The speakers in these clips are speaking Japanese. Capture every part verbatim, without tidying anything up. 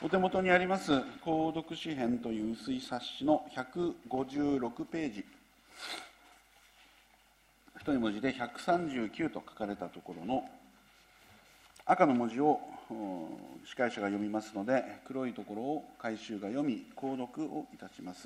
お手元にあります購読詩編という薄い冊子のひゃくごじゅうろくページ、太い文字でひゃくさんじゅうきゅうと書かれたところの赤の文字を司会者が読みますので、黒いところを改宗が読み購読をいたします。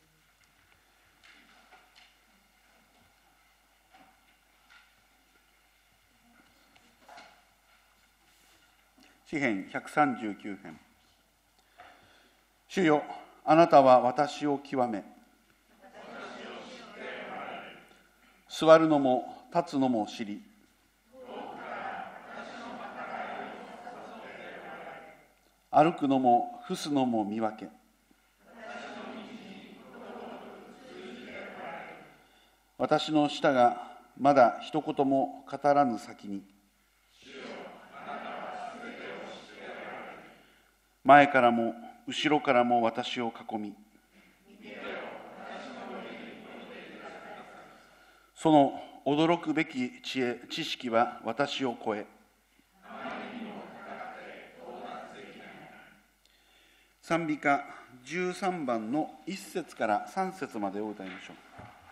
詩編ひゃくさんじゅうきゅう編。主よ、あなたは私を極め、座るのも立つのも知り、歩くのも伏すのも見分け、私の舌がまだ一言も語らぬ先に、前からも後ろからも私を囲み、その驚くべき知恵、知識は私を超え、賛美歌じゅうさんばんのいっ節からさん節までを歌いましょう。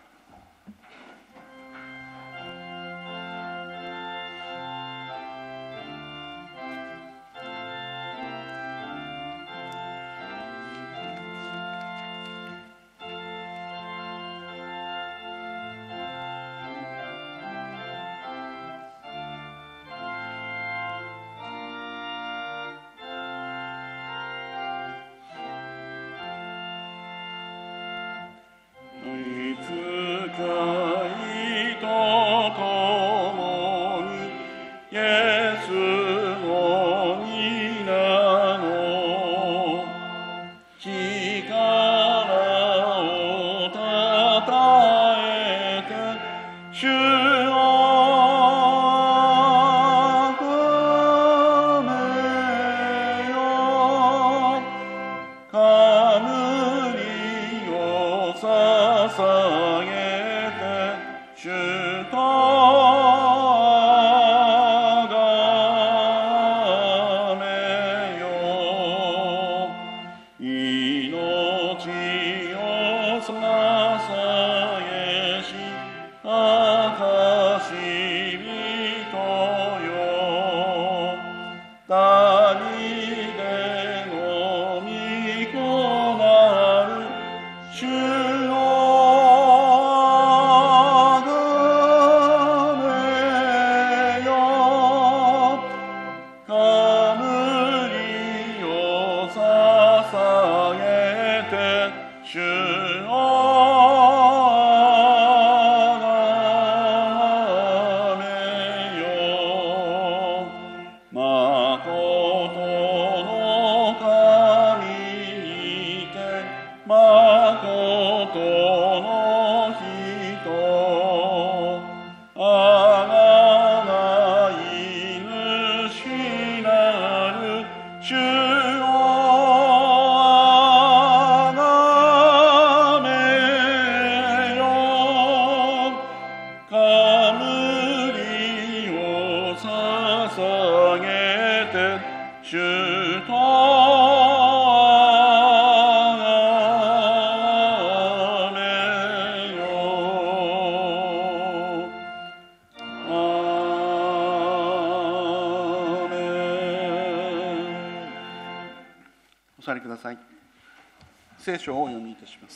お座りください。聖書をお読みいたします。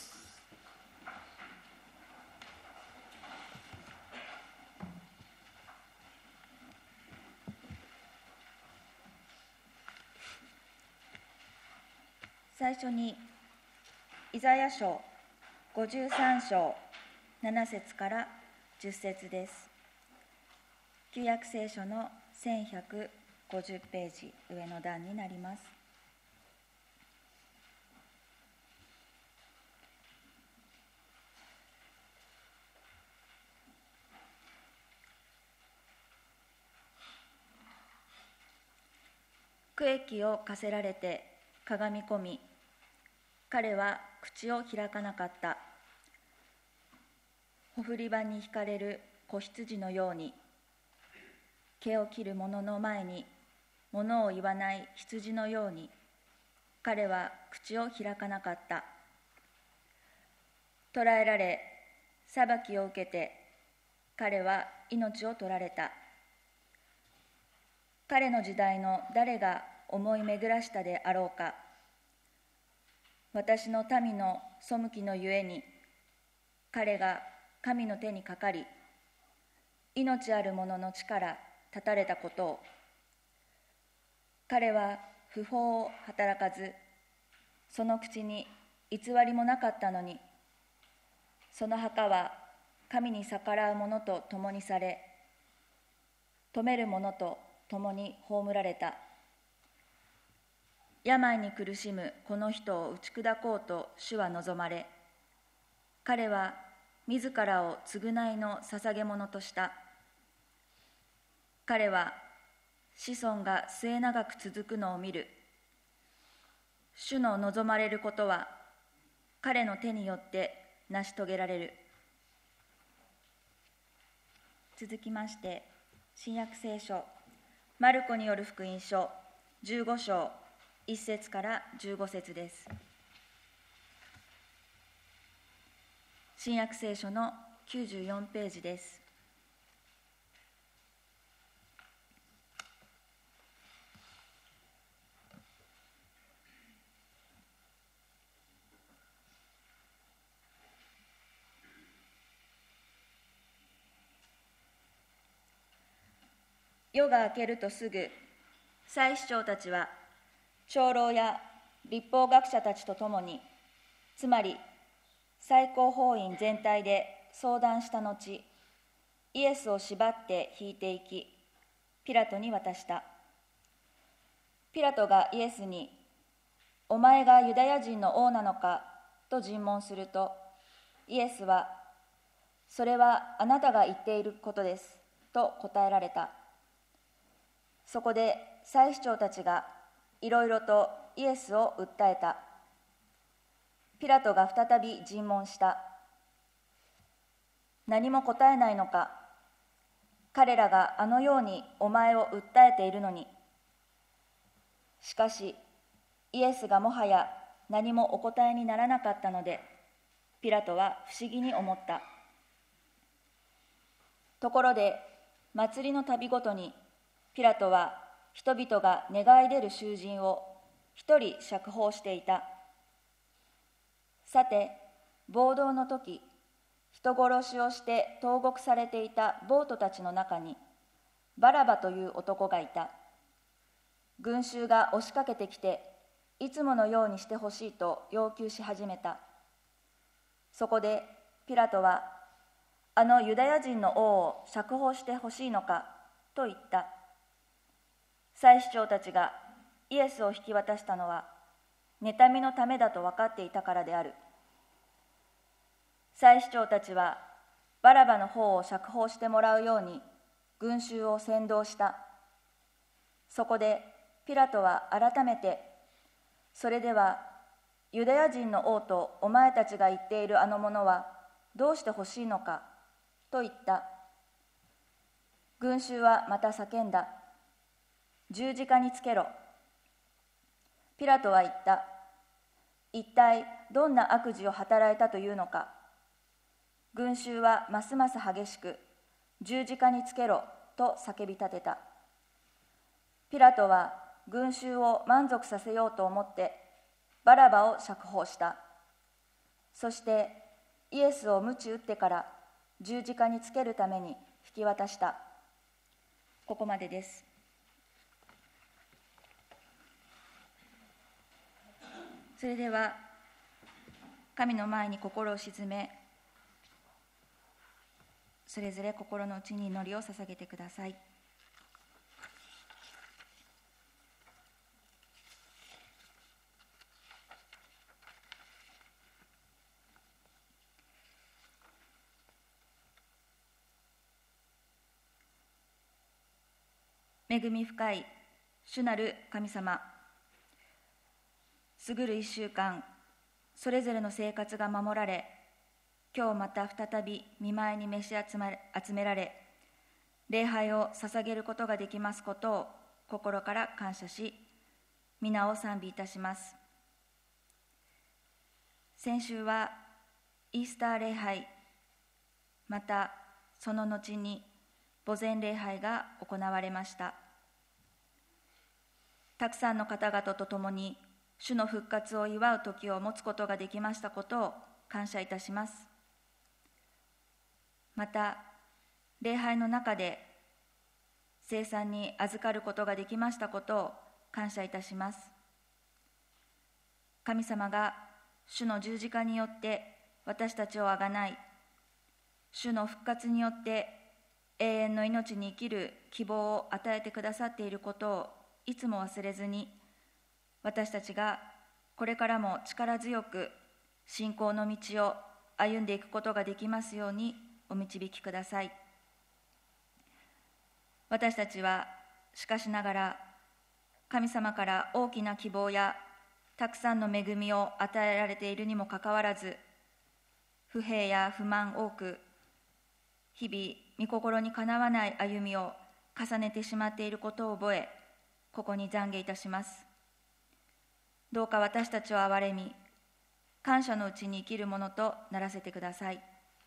最初にイザヤ書ごじゅうさん章なな節からじゅっ節です。旧約聖書のせんひゃくごじゅうページ上の段になります。区役を課せられてかがみ込み、彼は口を開かなかった。ほふり場に引かれる子羊のように、毛を切る者の前に物を言わない羊のように、 彼は口を開かなかった。捕らえられ、裁きを受けて、彼は命を取られた。彼の時代の誰が思い巡らしたであろうか。私の民の背きのゆえに、彼が神の手にかかり、命ある者の地から断たれたことを。彼は不法を働かず、その口に偽りもなかったのに、その墓は神に逆らう者と共にされ、富める者と共に葬られた。病に苦しむこの人を打ち砕こうと主は望まれ、彼は自らを償いの捧げ物とした。彼は子孫が末長く続くのを見る。主の望まれることは彼の手によって成し遂げられる。続きまして、新約聖書マルコによる福音書じゅうご章いっ節からじゅうご節です。新約聖書のきゅうじゅうよんページです。夜が明けるとすぐ、祭司長たちは長老や律法学者たちと共に、つまり最高法院全体で相談した後、イエスを縛って引いていき、ピラトに渡した。ピラトがイエスに、お前がユダヤ人の王なのかと尋問すると、イエスは、それはあなたが言っていることですと答えられた。そこで祭司長たちがいろいろとイエスを訴えた。ピラトが再び尋問した。何も答えないのか。彼らがあのようにお前を訴えているのに。しかしイエスがもはや何もお答えにならなかったので、ピラトは不思議に思った。ところで祭りの度ごとにピラトは人々が願い出る囚人を一人釈放していた。さて、暴動の時、人殺しをして投獄されていた暴徒たちの中に、バラバという男がいた。群衆が押しかけてきて、いつものようにしてほしいと要求し始めた。そこでピラトは、あのユダヤ人の王を釈放してほしいのかと言った。祭司長たちがイエスを引き渡したのは、妬みのためだと分かっていたからである。祭司長たちはバラバの方を釈放してもらうように群衆を扇動した。そこでピラトは改めて、それではユダヤ人の王とお前たちが言っているあの者はどうしてほしいのかと言った。群衆はまた叫んだ。十字架につけろ。ピラトは言った。一体どんな悪事を働いたというのか。群衆はますます激しく、十字架につけろと叫び立てた。ピラトは群衆を満足させようと思ってバラバを釈放した。そしてイエスを鞭打ってから十字架につけるために引き渡した。ここまでです。それでは神の前に心を静め、それぞれ心の内に祈りを捧げてください。恵み深い主なる神様、過ぐる一週間、それぞれの生活が守られ、今日また再び御前に召し集められ、礼拝を捧げることができますことを心から感謝し、皆を賛美いたします。 先週はイースター礼拝、またその後に墓前礼拝が行われました。たくさんの方々と共に主の復活を祝う時を持つことができましたことを感謝いたします。また、礼拝の中で聖餐に預かることができましたことを感謝いたします。神様が主の十字架によって私たちをあがない、主の復活によって永遠の命に生きる希望を与えてくださっていることをいつも忘れずに、私たちがこれからも力強く信仰の道を歩んでいくことができますようにお導きください。私たちはしかしながら、神様から大きな希望やたくさんの恵みを与えられているにもかかわらず、不平や不満多く、日々御心にかなわない歩みを重ねてしまっていることを覚え、ここに懺悔いたします。どうか私たちを憐れみ、感謝のうちに生きるものとならせてください。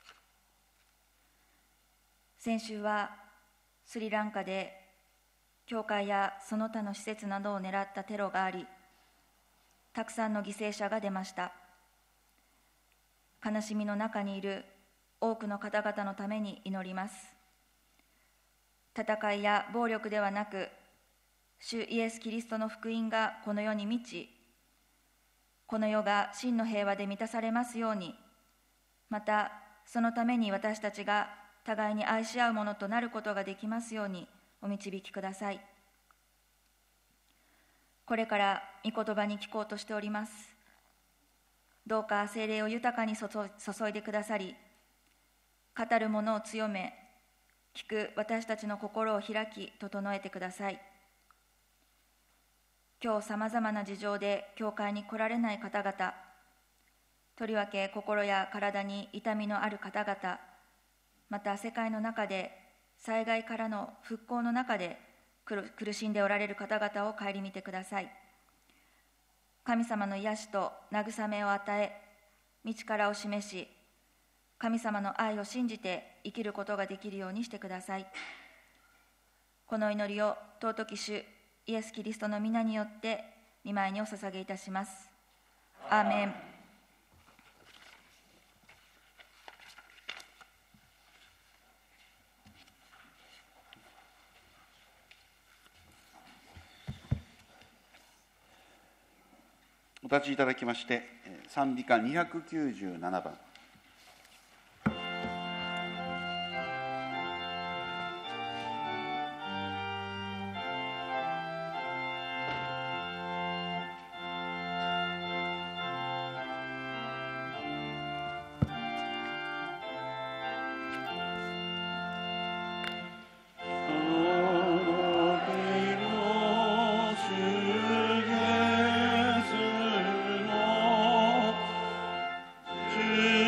先週はスリランカで教会やその他の施設などを狙ったテロがあり、たくさんの犠牲者が出ました。悲しみの中にいる多くの方々のために祈ります。戦いや暴力ではなく、主イエス・キリストの福音がこの世に満ち、この世が真の平和で満たされますように、またそのために私たちが互いに愛し合うものとなることができますようにお導きください。これから御言葉に聞こうとしております。どうか聖霊を豊かに注いでくださり、語る者を強め、聞く私たちの心を開き整えてください。今日さまざまな事情で教会に来られない方々、とりわけ心や体に痛みのある方々、また世界の中で災害からの復興の中で苦しんでおられる方々を顧みてください。神様の癒しと慰めを与え、道からを示し、神様の愛を信じて生きることができるようにしてください。この祈りを尊き主イエス・キリストの皆によって御前にお捧げいたします。アーメン。 お立ちいただきまして、賛美歌にひゃくきゅうじゅうななばん。 主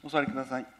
お座りください。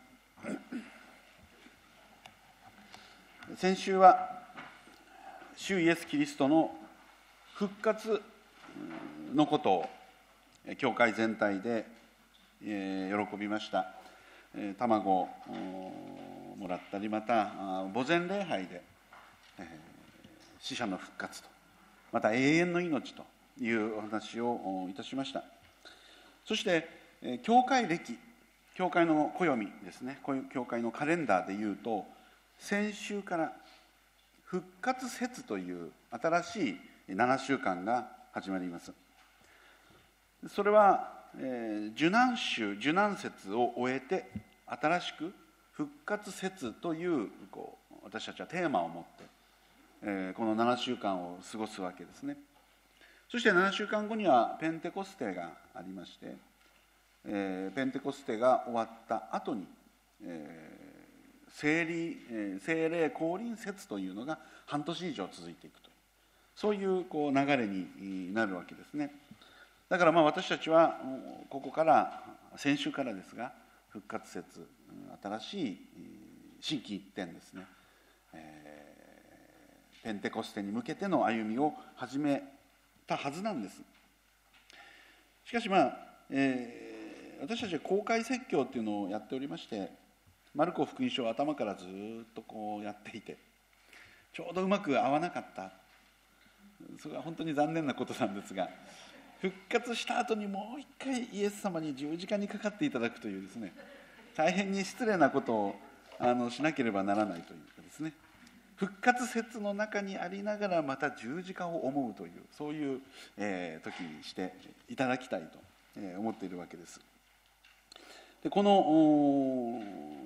先週は主イエス・キリストの復活のことを教会全体で喜びました。卵をもらったり、また墓前礼拝で死者の復活と、また永遠の命というお話をいたしました。そして教会歴、教会の暦ですね、教会のカレンダーでいうと、先週から復活節という新しいななしゅうかんが始まります。それは、えー、受難週、受難節を終えて新しく復活節というこう私たちはテーマを持って、えー、このななしゅうかんを過ごすわけですね。そしてななしゅうかんごにはペンテコステがありまして、えー、ペンテコステが終わった後に、えー、聖礼、えー、聖霊降臨節というのが半年以上続いていくという、そういうこう流れになるわけですね。だからまあ私たちはここから先週からですが、復活節、新しい心機一転ですね、えー、ペンテコステに向けての歩みを始めたはずなんです。しかしまあ、えー、私たちは公開説教っていうのをやっておりまして、マルコ福音書を頭からずっとこうやっていて、ちょうどうまく合わなかった。それは本当に残念なことなんですが、復活した後にもう一回イエス様に十字架にかかっていただくというですね、大変に失礼なことをあのしなければならないというかですね、復活節の中にありながらまた十字架を思うという、そういう、えー、時にしていただきたいと、えー、思っているわけです。でこの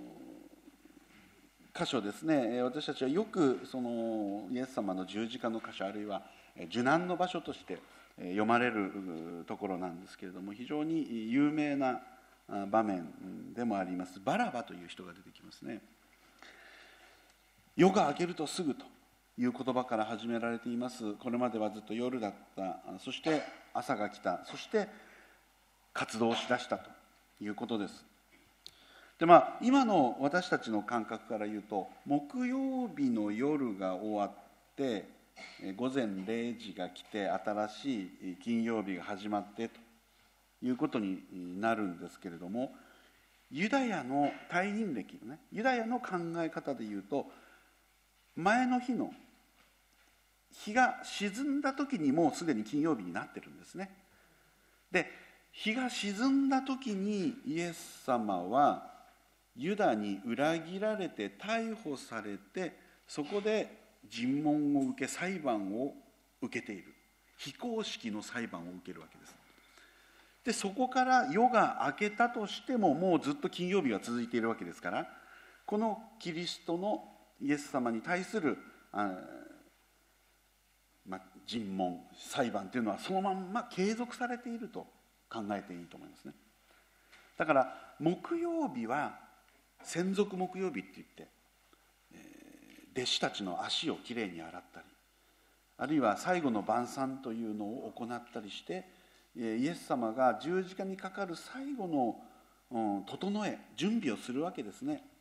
箇所ですね、私たちはよくそのイエス様の十字架の箇所、あるいは受難の場所として読まれるところなんですけれども、非常に有名な場面でもあります。バラバという人が出てきますね。夜が明けるとすぐという言葉から始められています。これまではずっと夜だった、そして朝が来た、そして活動しだしたということです。でまあ、今の私たちの感覚から言うと、木曜日の夜が終わって午前れいじが来て、新しい金曜日が始まってということになるんですけれども、ユダヤの退院歴のね、ユダヤの考え方でいうと、前の日の日が沈んだ時にもうすでに金曜日になってるんですね。で日が沈んだ時にイエス様はユダに裏切られて逮捕されて、そこで尋問を受け、裁判を受けている、非公式の裁判を受けるわけです。でそこから夜が明けたとしても、もうずっと金曜日が続いているわけですから、このキリストのイエス様に対するあ、まあ、尋問、裁判というのはそのまんま継続されていると考えていいと思いますね。だから木曜日は専属木曜日って言って、弟子たちの足をきれいに洗ったり、あるいは最後の晩餐というのを行ったりして、イエス様が十字架にかかる最後の、うん、整え準備をするわけですね。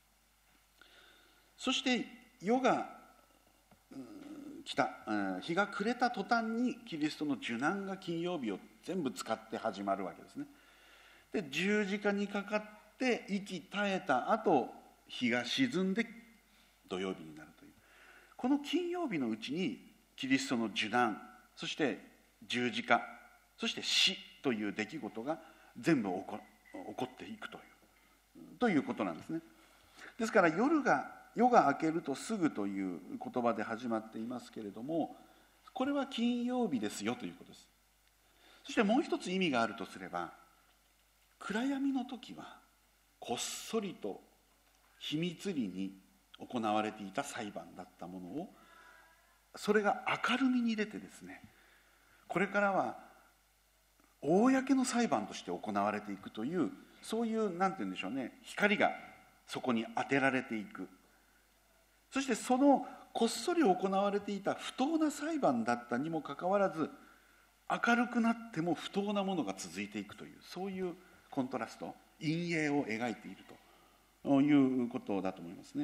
そして夜が、うん、来た、うん、日が暮れた途端にキリストの受難が金曜日を全部使って始まるわけですね。で十字架にかかって息絶えた後、日が沈んで土曜日になるという、この金曜日のうちにキリストの受難、そして十字架、そして死という出来事が全部起こ、起こっていくというということなんですね。ですから夜が夜が明けるとすぐという言葉で始まっていますけれども、これは金曜日ですよということです。そしてもう一つ意味があるとすれば、暗闇の時はこっそりと秘密裏に行われていた裁判だったものを、それが明るみに出てですね、これからは公の裁判として行われていくという、そういうなんて言うんでしょうね、光がそこに当てられていく。そしてそのこっそり行われていた不当な裁判だったにもかかわらず、明るくなっても不当なものが続いていくという、そういうコントラスト、 陰影を描いているということだと思いますね。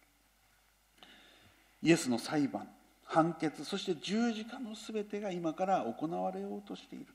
イエスの裁判、判決、そして十字架のすべてが今から行われようとしていると。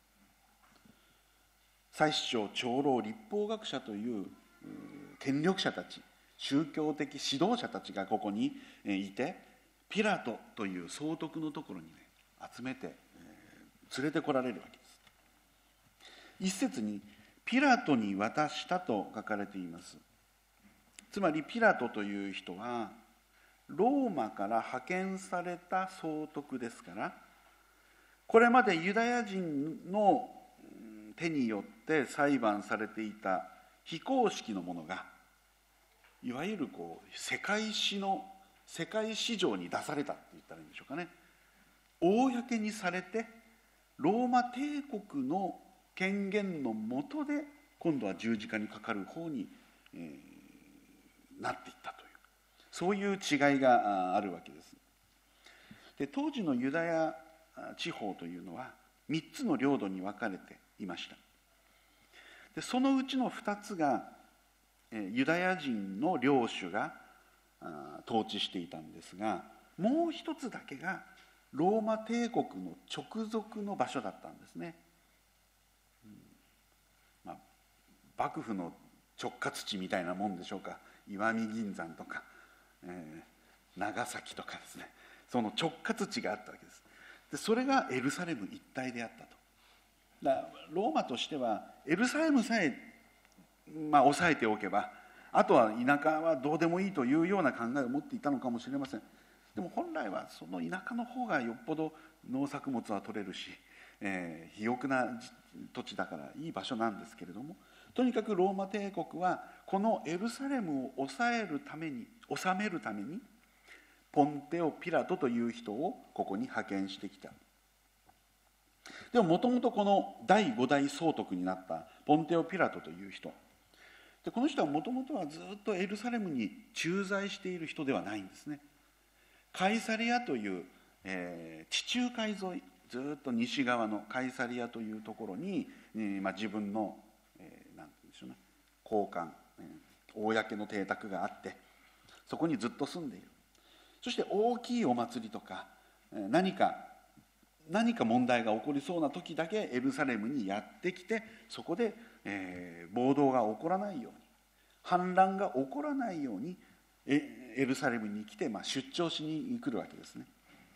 祭司長、長老、立法学者という権力者たち、宗教的指導者たちがここにいて、ピラトという総督のところに、ね、集めて連れてこられるわけです。一節にピラトに渡したと書かれています。つまりピラトという人はローマから派遣された総督ですから、これまでユダヤ人の手によって裁判されていた非公式のものが、いわゆるこう世界史の世界史上に出されたって言ったらいいんでしょうかね。公にされてローマ帝国の権限の下で今度は十字架にかかる方に、えー、なっていったという、そういう違いがあるわけです。で、当時のユダヤ地方というのはみっつの領土に分かれていました。で、そのうちのふたつがユダヤ人の領主が統治していたんですが、もう一つだけがローマ帝国の直属の場所だったんですね。うんまあ、幕府の直轄地みたいなもんでしょうか。石見銀山とか、えー、長崎とかですね、その直轄地があったわけです。で、それがエルサレム一帯であったと。だからローマとしてはエルサレムさえ、まあ、抑えておけば、あとは田舎はどうでもいいというような考えを持っていたのかもしれません。でも本来はその田舎の方がよっぽど農作物は取れるし、えー、肥沃な土地だからいい場所なんですけれども、とにかくローマ帝国はこのエルサレムを抑えるために、治めるためにポンテオ・ピラトという人をここに派遣してきた。でももともとこのだいご代総督になったポンテオ・ピラトという人で、この人はもともとはずっとエルサレムに駐在している人ではないんですね。カイサリアという、えー、地中海沿い、ずっと西側のカイサリアというところに、えーまあ、自分の、えー、なんて言うんでしょうね、公館、えー、公の邸宅があって、そこにずっと住んでいる。そして大きいお祭りとか、えー、何か何か問題が起こりそうな時だけエルサレムにやってきて、そこで、えー、暴動が起こらないように、反乱が起こらないようにエルサレムに来て、まあ、出張しに来るわけですね。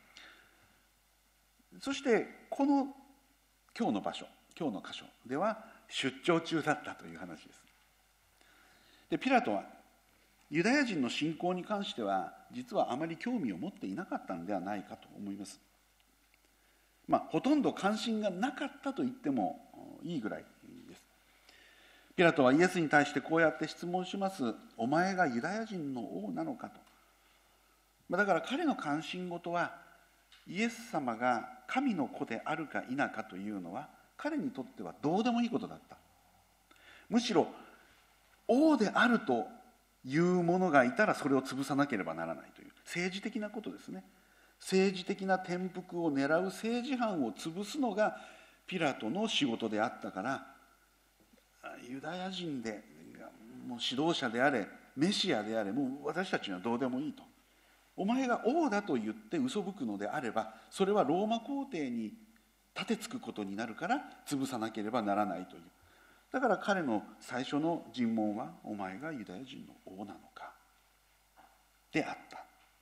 そしてこの今日の場所、今日の箇所では出張中だったという話です。で、ピラトはユダヤ人の信仰に関しては実はあまり興味を持っていなかったのではないかと思います。まあ、ほとんど関心がなかったと言ってもいいぐらいです。ピラトはイエスに対してこうやって質問します。お前がユダヤ人の王なのかと。だから彼の関心事はイエス様が神の子であるか否かというのは彼にとってはどうでもいいことだった。むしろ王であるというものがいたらそれを潰さなければならないという政治的なことですね。政治的な転覆を狙う政治犯を潰すのがピラトの仕事であったから、ユダヤ人でもう指導者であれメシアであれ、もう私たちにはどうでもいいと。お前が王だと言って嘘吹くのであれば、それはローマ皇帝に立てつくことになるから潰さなければならないという。だから彼の最初の尋問は、お前がユダヤ人の王なのかであった。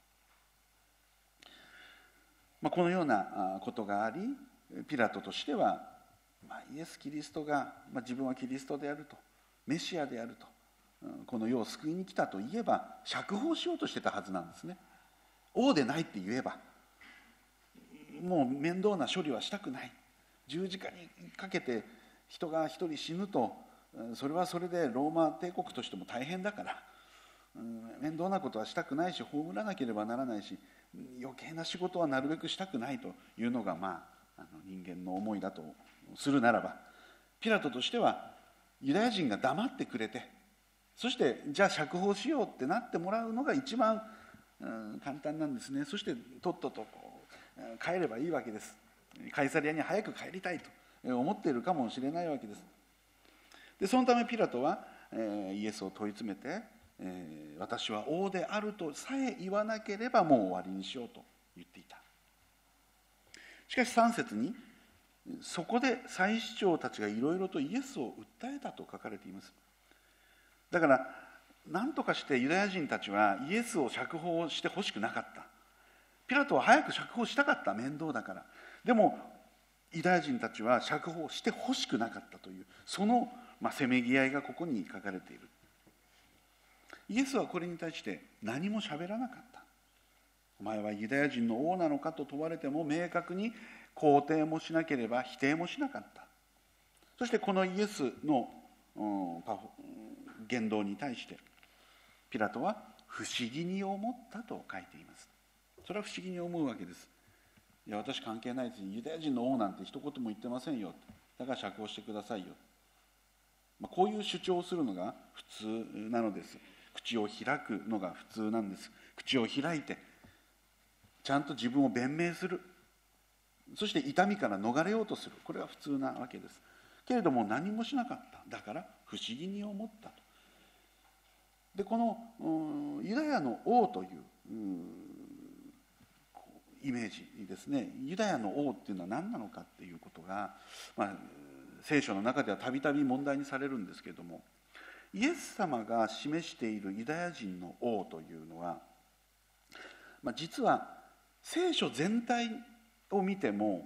まあ、このようなことがあり、ピラトとしては、まあ、イエス・キリストが、まあ、自分はキリストであると、メシアであると、この世を救いに来たと言えば釈放しようとしてたはずなんですね。王でないって言えばもう面倒な処理はしたくない、十字架にかけて人が一人死ぬとそれはそれでローマ帝国としても大変だから、うん、面倒なことはしたくないし、葬らなければならないし、余計な仕事はなるべくしたくないというのが、まあ、あの人間の思いだとするならば、ピラトとしてはユダヤ人が黙ってくれて、そしてじゃあ釈放しようってなってもらうのが一番、うん、簡単なんですね。そしてとっとと帰ればいいわけです。カイサリアに早く帰りたいと思っているかもしれないわけです。 でそのためピラトは、えー、イエスを問い詰めて、えー、私は王であるとさえ言わなければもう終わりにしようと言っていた。しかしさん節に、そこで祭司長たちがいろいろとイエスを訴えたと書かれています。だから何とかしてユダヤ人たちはイエスを釈放してほしくなかった。ピラトは早く釈放したかった、面倒だから。でもユダヤ人たちは釈放してほしくなかったという、その、まあ、せめぎ合いがここに書かれている。イエスはこれに対して何も喋らなかった。お前はユダヤ人の王なのかと問われても明確に肯定もしなければ否定もしなかった。そしてこのイエスの、うん、言動に対してピラトは不思議に思ったと書いています。それは不思議に思うわけです。いや私関係ないです。ユダヤ人の王なんて一言も言ってませんよ。だから釈放してくださいよ。まあ、こういう主張をするのが普通なのです。口を開くのが普通なんです。口を開いてちゃんと自分を弁明する。そして痛みから逃れようとする。これは普通なわけです。けれども何もしなかった。だから不思議に思ったと。でこのユダヤの王というイメージですね。ユダヤの王っていうのは何なのかっていうことが、まあ、聖書の中ではたびたび問題にされるんですけれども、イエス様が示しているユダヤ人の王というのは、まあ、実は聖書全体を見ても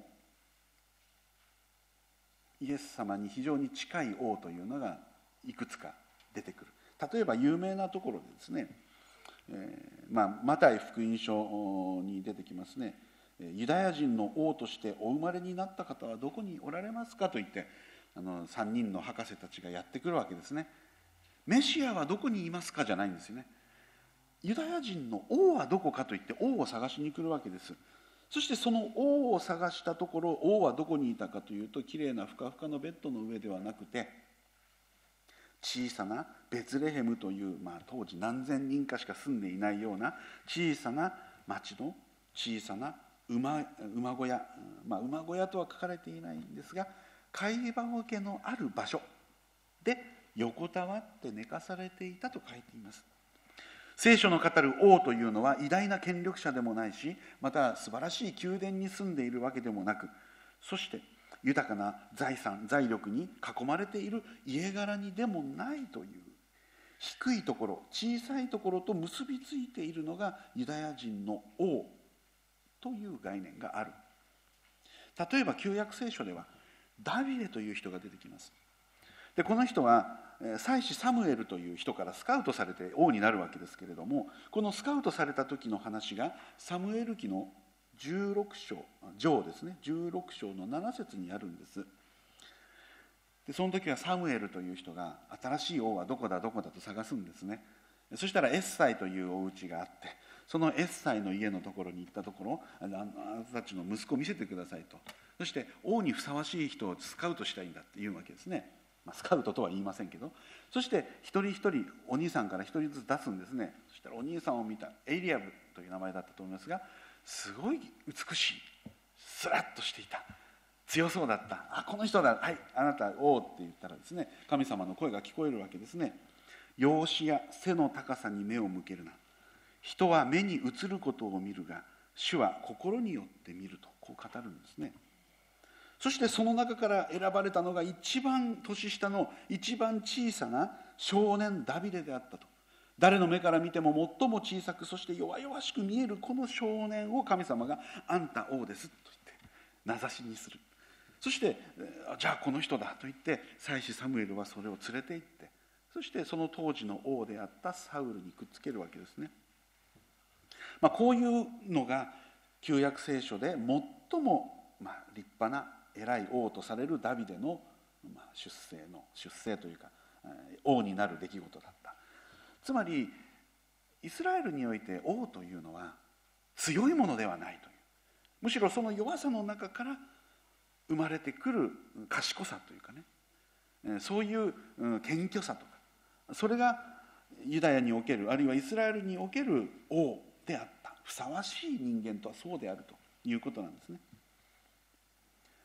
イエス様に非常に近い王というのがいくつか出てくる。例えば有名なところでですね、えーまあ、マタイ福音書に出てきますね。ユダヤ人の王としてお生まれになった方はどこにおられますかと言ってあのさんにんの博士たちがやってくるわけですね。メシアはどこにいますかじゃないんですよね。ユダヤ人の王はどこかと言って王を探しに来るわけです。そしてその王を探したところ、王はどこにいたかというと、きれいなふかふかのベッドの上ではなくて、小さなベツレヘムという、まあ、当時何千人かしか住んでいないような小さな町の小さな 馬, 馬小屋、まあ、馬小屋とは書かれていないんですが、飼い葉桶のある場所で横たわって寝かされていたと書いています。聖書の語る王というのは偉大な権力者でもないし、また素晴らしい宮殿に住んでいるわけでもなく、そして豊かな財産財力に囲まれている家柄にでもないという、低いところ小さいところと結びついているのがユダヤ人の王という概念がある。例えば旧約聖書ではダビデという人が出てきます。でこの人は祭司サムエルという人からスカウトされて王になるわけですけれども、このスカウトされた時の話がサムエル記のじゅうろく章上ですね、じゅうろく章のなな節にあるんです。でその時はサムエルという人が新しい王はどこだどこだと探すんですね。そしたらエッサイというお家があって、そのエッサイの家のところに行ったところ、あなたたちの息子を見せてくださいと。そして王にふさわしい人をスカウトしたいんだって言うわけですね。まあ、スカウトとは言いませんけど、そして一人一人お兄さんから一人ずつ出すんですね。そしたらお兄さんを見たエリアブという名前だったと思いますが、すごい美しい、スラッとしていた、強そうだった。あ、この人だ、はい、あなた王って言ったらですね、神様の声が聞こえるわけですね。容姿や背の高さに目を向けるな。人は目に映ることを見るが、主は心によって見ると、こう語るんですね。そしてその中から選ばれたのが一番年下の一番小さな少年ダビデであったと。誰の目から見ても最も小さく、そして弱々しく見えるこの少年を神様があんた王ですと言って名指しにする。そしてじゃあこの人だと言って祭司サムエルはそれを連れて行って、そしてその当時の王であったサウルにくっつけるわけですね。まあ、こういうのが旧約聖書で最もまあ立派な偉い王とされるダビデの出世の出世というか王になる出来事だった。つまりイスラエルにおいて王というのは強いものではないという、むしろその弱さの中から生まれてくる賢さというかね、そういう謙虚さとか、それがユダヤにおけるあるいはイスラエルにおける王であった。ふさわしい人間とはそうであるということなんですね。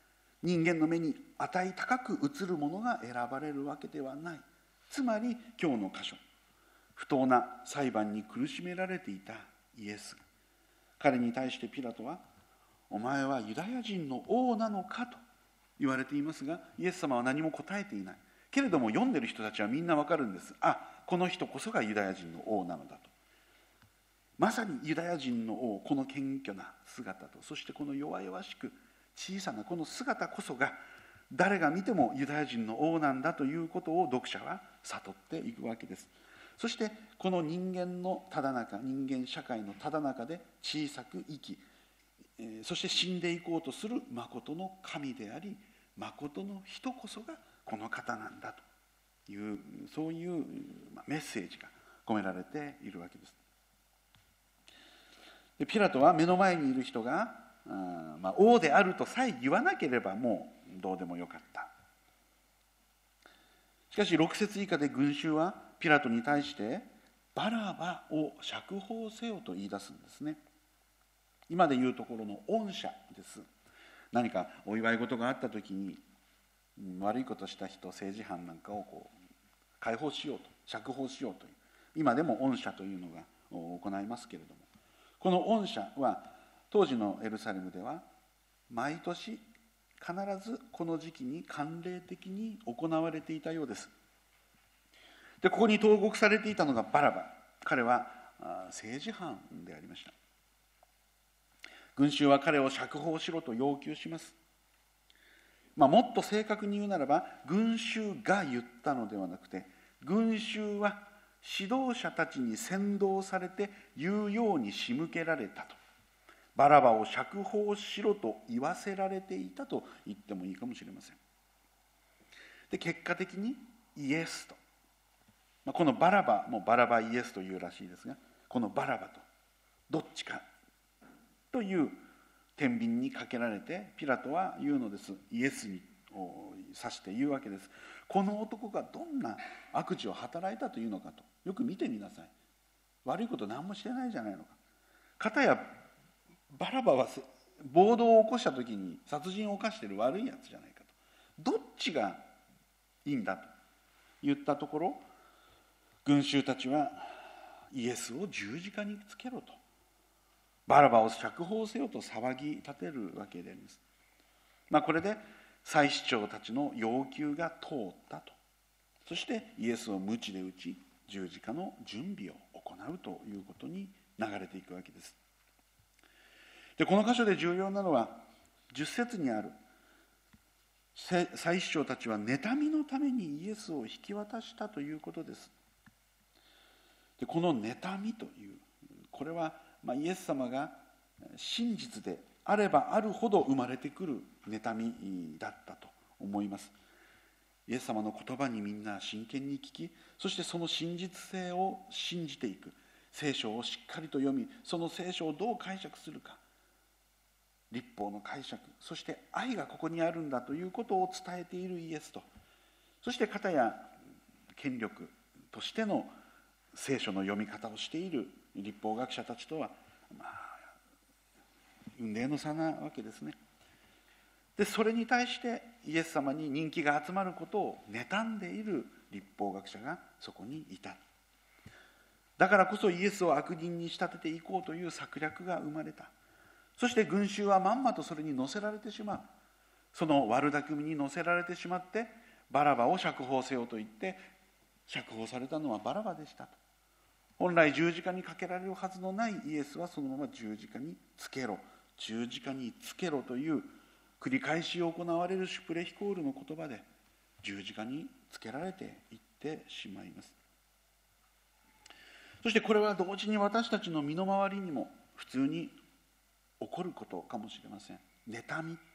人間の目に値高く映るものが選ばれるわけではない。つまり今日の箇所、不当な裁判に苦しめられていたイエス。彼に対してピラトは、お前はユダヤ人の王なのかと言われていますが、イエス様は何も答えていない。けれども読んでる人たちはみんなわかるんです。あ、この人こそがユダヤ人の王なのだと。まさにユダヤ人の王、この謙虚な姿と、そしてこの弱々しく小さなこの姿こそが、誰が見てもユダヤ人の王なんだということを読者は悟っていくわけです。そしてこの人間のただ中、人間社会のただ中で小さく生き、そして死んでいこうとする誠の神であり、誠の人こそがこの方なんだという、そういうメッセージが込められているわけです。でピラトは目の前にいる人が、あまあ、王であるとさえ言わなければもうどうでもよかった。しかしろく節以下で群衆はピラトに対してバラバを釈放せよと言い出すんですね。今でいうところの恩赦です。何かお祝い事があった時に悪いことした人、政治犯なんかをこう解放しようと、釈放しようという、今でも恩赦というのが行いますけれども、この恩赦は当時のエルサレムでは毎年必ずこの時期に慣例的に行われていたようです。でここに投獄されていたのがバラバ。彼は政治犯でありました。群衆は彼を釈放しろと要求します。まあ、もっと正確に言うならば、群衆が言ったのではなくて、群衆は指導者たちに先導されて言うように仕向けられたと。バラバを釈放しろと言わせられていたと言ってもいいかもしれません。で結果的にイエスと、まあ、このバラバもバラバイエスというらしいですが、このバラバとどっちかという天秤にかけられて、ピラトは言うのです。イエスに指して言うわけです。この男がどんな悪事を働いたというのかと、よく見てみなさい。悪いこと何もしてないじゃないのか。かたやバラバは暴動を起こした時に殺人を犯している悪いやつじゃないかと、どっちがいいんだと言ったところ、群衆たちはイエスを十字架につけろと、バラバを釈放せよと騒ぎ立てるわけであります。まあ、これで祭司長たちの要求が通ったと。そしてイエスを鞭で打ち、十字架の準備を行うということに流れていくわけです。でこの箇所で重要なのはじゅっ節にある、祭司長たちは妬みのためにイエスを引き渡したということです。でこの妬みという、これはまあイエス様が真実であればあるほど生まれてくる妬みだったと思います。イエス様の言葉にみんな真剣に聞き、そしてその真実性を信じていく、聖書をしっかりと読み、その聖書をどう解釈するか、律法の解釈、そして愛がここにあるんだということを伝えているイエスと、そして片や権力としての聖書の読み方をしている律法学者たちとは、まあ、雲泥の差なわけですね。でそれに対してイエス様に人気が集まることを妬んでいる律法学者がそこにいた。だからこそイエスを悪人に仕立てていこうという策略が生まれた。そして群衆はまんまとそれに乗せられてしまう。その悪巧みに乗せられてしまって、バラバを釈放せよと言って釈放されたのはバラバでしたと。本来十字架にかけられるはずのないイエスはそのまま十字架につけろ、十字架につけろという繰り返し行われるシュプレヒコールの言葉で十字架につけられていってしまいます。そしてこれは同時に私たちの身の回りにも普通に起こることかもしれません。妬み、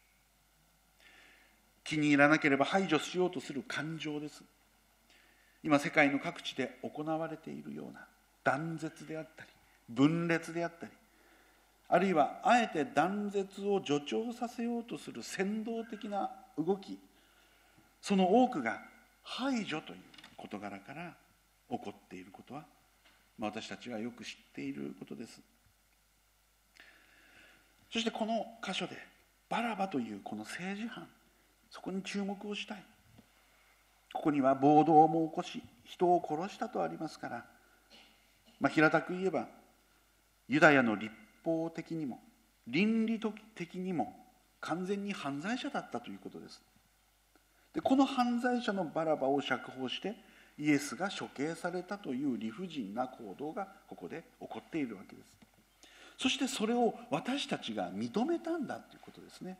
気に入らなければ排除しようとする感情です。今世界の各地で行われているような断絶であったり分裂であったり、あるいはあえて断絶を助長させようとする扇動的な動き、その多くが排除という事柄から起こっていることは、まあ、私たちがよく知っていることです。そしてこの箇所でバラバというこの政治犯、そこに注目をしたい。ここには暴動も起こし人を殺したとありますから、まあ、平たく言えばユダヤの立法的にも倫理的にも完全に犯罪者だったということです。でこの犯罪者のバラバを釈放してイエスが処刑されたという理不尽な行動がここで起こっているわけです。そしてそれを私たちが認めたんだということですね。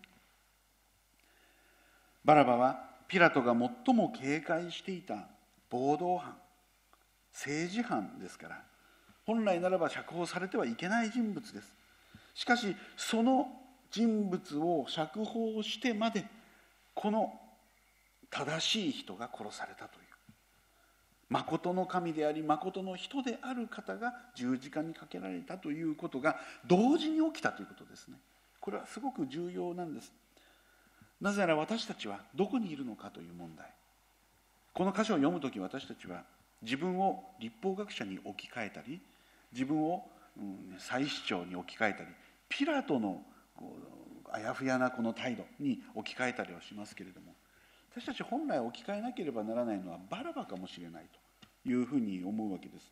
バラバはピラトが最も警戒していた暴動犯、政治犯ですから、本来ならば釈放されてはいけない人物です。しかしその人物を釈放してまでこの正しい人が殺されたという、真の神であり真の人である方が十字架にかけられたということが同時に起きたということですね。これはすごく重要なんです。なぜなら私たちはどこにいるのかという問題。この箇所を読むとき私たちは自分を律法学者に置き換えたり、自分を、うん、祭司長に置き換えたり、ピラトのあやふやなこの態度に置き換えたりはしますけれども、私たち本来置き換えなければならないのはバラバかもしれないというふうに思うわけです。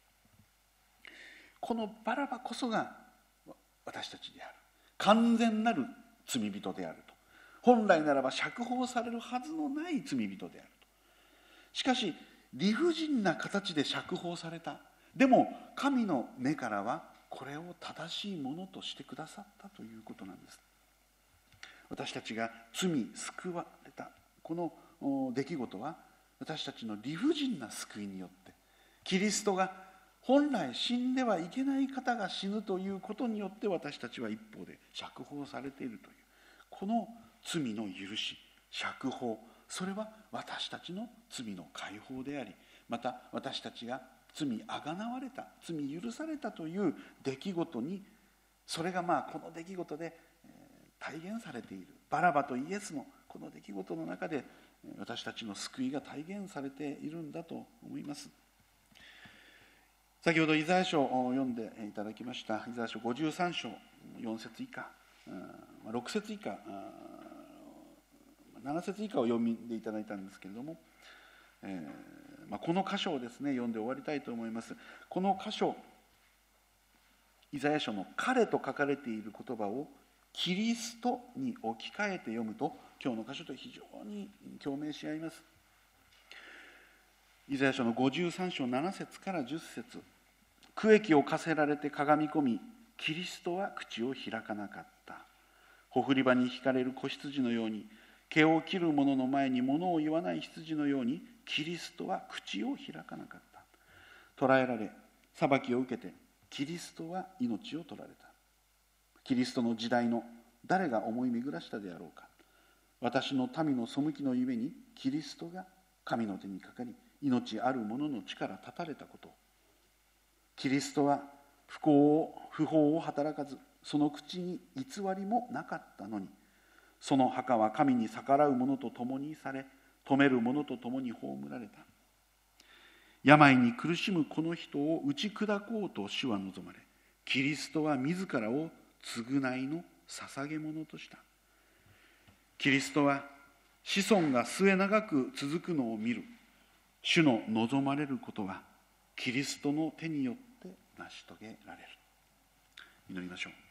このバラバこそが私たちである、完全なる罪人であると。本来ならば釈放されるはずのない罪人であると。しかし理不尽な形で釈放された。でも神の目からはこれを正しいものとしてくださったということなんです。私たちが罪救われたこの出来事は、私たちの理不尽な救いによってキリストが本来死んではいけない方が死ぬということによって私たちは一方で釈放されているという、この罪の許し、釈放、それは私たちの罪の解放であり、また私たちが罪あがなわれた、罪許されたという出来事に、それがまあこの出来事で体現されている、バラバとイエスのこの出来事の中で私たちの救いが体現されているんだと思います。先ほどイザヤ書を読んでいただきましたイザヤ書ごじゅうさん章よん節以下、ろく節以下、なな節以下を読みでいただいたんですけれども、えーまあ、この箇所をですね読んで終わりたいと思います。この箇所、イザヤ書の彼と書かれている言葉をキリストに置き換えて読むと、今日の箇所と非常に共鳴し合います。イザヤ書のごじゅうさん章なな節からじゅっ節、苦役を課せられてかがみ込み、キリストは口を開かなかった。ほふり場に引かれる子羊のように、毛を切る者の前に物を言わない羊のように、キリストは口を開かなかった。捕らえられ、裁きを受けて、キリストは命を取られた。キリストの時代の誰が思い巡らしたであろうか。私の民の背きのゆえに、キリストが神の手にかかり、命ある者の地から断たれたこと。キリストは不幸を不法を働かず、その口に偽りもなかったのに、その墓は神に逆らう者と共にされ、止める者と共に葬られた。病に苦しむこの人を打ち砕こうと主は望まれ、キリストは自らを償いの捧げ物とした。キリストは子孫が末長く続くのを見る。主の望まれることはキリストの手によって成し遂げられる。祈りましょう。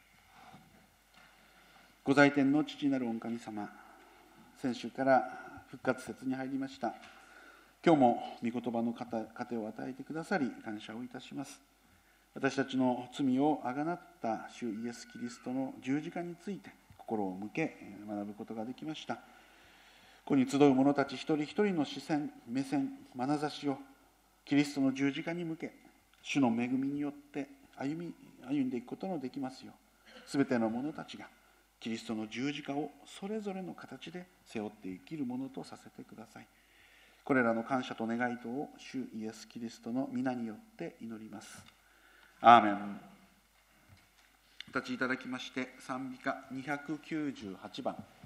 ご在天の父なる御神様、先週から復活節に入りました。今日も御言葉の糧を与えてくださり感謝をいたします。私たちの罪をあがなった主イエス・キリストの十字架について心を向け学ぶことができました。ここに集う者たち一人一人の視線、目線、眼差しをキリストの十字架に向け、主の恵みによって歩み歩んでいくことのできますよう、すべての者たちがキリストの十字架をそれぞれの形で背負って生きるものとさせてください。これらの感謝と願いとを主イエス・キリストの皆によって祈ります。アーメン。お立ちいただきまして、賛美歌にひゃくきゅうじゅうはちばん。